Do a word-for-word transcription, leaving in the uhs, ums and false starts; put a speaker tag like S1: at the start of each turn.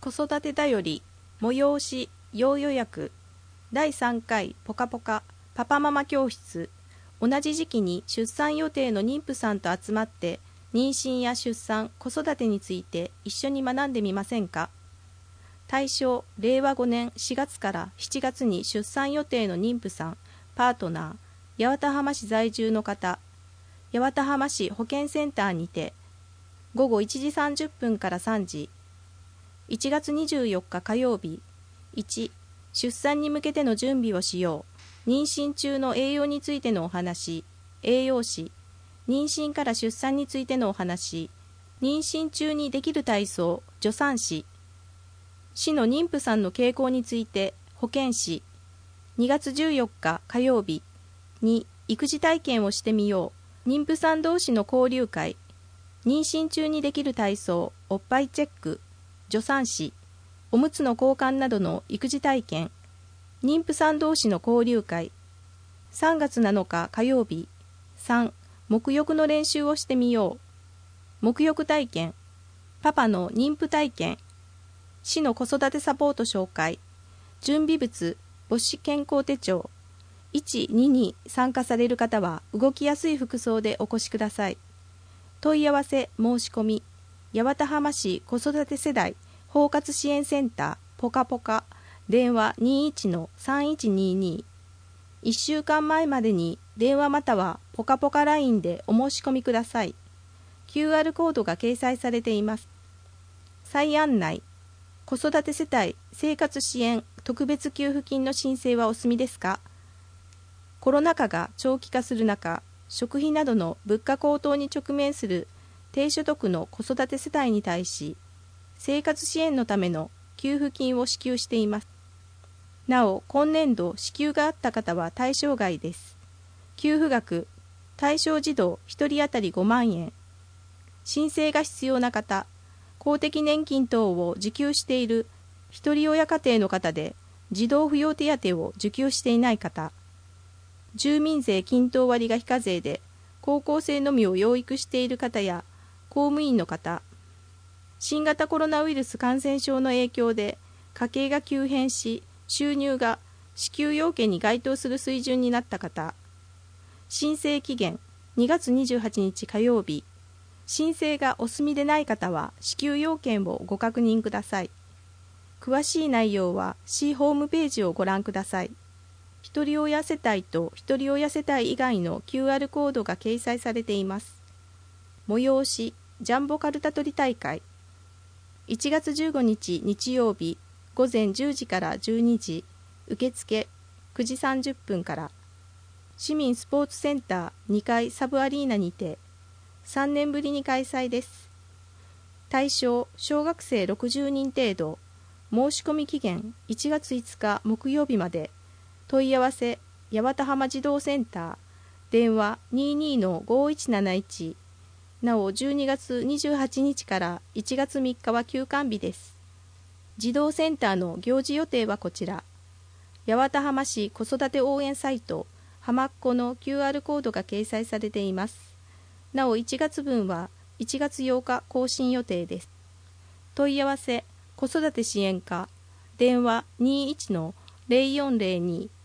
S1: 子育てだより催し要予約だいさんかいポカポカパパママ教室。同じ時期に出産予定の妊婦さんと集まって妊娠や出産子育てについて一緒に学んでみませんか。対象れいわごねんしがつからしちがつに出産予定の妊婦さんパートナー八幡浜市在住の方、八幡浜市保健センターにてごごいちじさんじゅっぷんからさんじ。いちがつにじゅうよっか火曜日。いち出産に向けての準備をしよう。妊娠中の栄養についてのお話、栄養士。妊娠から出産についてのお話、妊娠中にできる体操、助産師。市の妊婦さんの傾向について、保健師。にがつじゅうよっか火曜日。に育児体験をしてみよう。妊婦さん同士の交流会。妊娠中にできる体操、おっぱいチェック。助産師。おむつの交換などの育児体験。妊婦さん同士の交流会。さんがつなのか火曜日。さん沐浴の練習をしてみよう。沐浴体験。パパの妊婦体験。市の子育てサポート紹介。準備物母子健康手帳。いち、にに参加される方は動きやすい服装でお越しください。問い合わせ申し込み。八幡浜市子育て世代包括支援センターポカポカ電話 にいちのさんいちにに。いっしゅうかんまえまでに電話またはポカポカ ライン でお申し込みください。 キューアール コードが掲載されています。再案内。子育て世帯生活支援特別給付金の申請はお済みですか。コロナ禍が長期化する中、食費などの物価高騰に直面する低所得の子育て世帯に対し、生活支援のための給付金を支給しています。なお、今年度支給があった方は対象外です。給付額、対象児童ひとり当たりごまんえん。申請が必要な方、公的年金等を受給しているひとり親家庭の方で、児童扶養手当を受給していない方、住民税均等割が非課税で、高校生のみを養育している方や、公務員の方、新型コロナウイルス感染症の影響で家計が急変し、収入が支給要件に該当する水準になった方、申請期限にがつにじゅうはちにち火曜日、申請がお済みでない方は支給要件をご確認ください。詳しい内容は市ホームページをご覧ください。ひとり親世帯とひとり親世帯以外の キューアール コードが掲載されています。催しジャンボカルタ取り大会。いちがつじゅうごにち日曜日ごぜんじゅうじからじゅうにじ、受付くじさんじゅっぷんから、市民スポーツセンターにかいサブアリーナにてさんねんぶりに開催です。対象小学生ろくじゅうにん程度。申し込み期限いちがついつか木曜日まで。問い合わせ八幡浜児童センター電話 にじゅうにのごいちなないち。なおじゅうにがつにじゅうはちにちからいちがつみっかは休館日です。児童センターの行事予定はこちら。八幡浜市子育て応援サイトはまっこの キューアール コードが掲載されています。なおいちがつぶんはいちがつようか更新予定です。問い合わせ子育て支援課電話 にじゅういちのぜろよんぜろに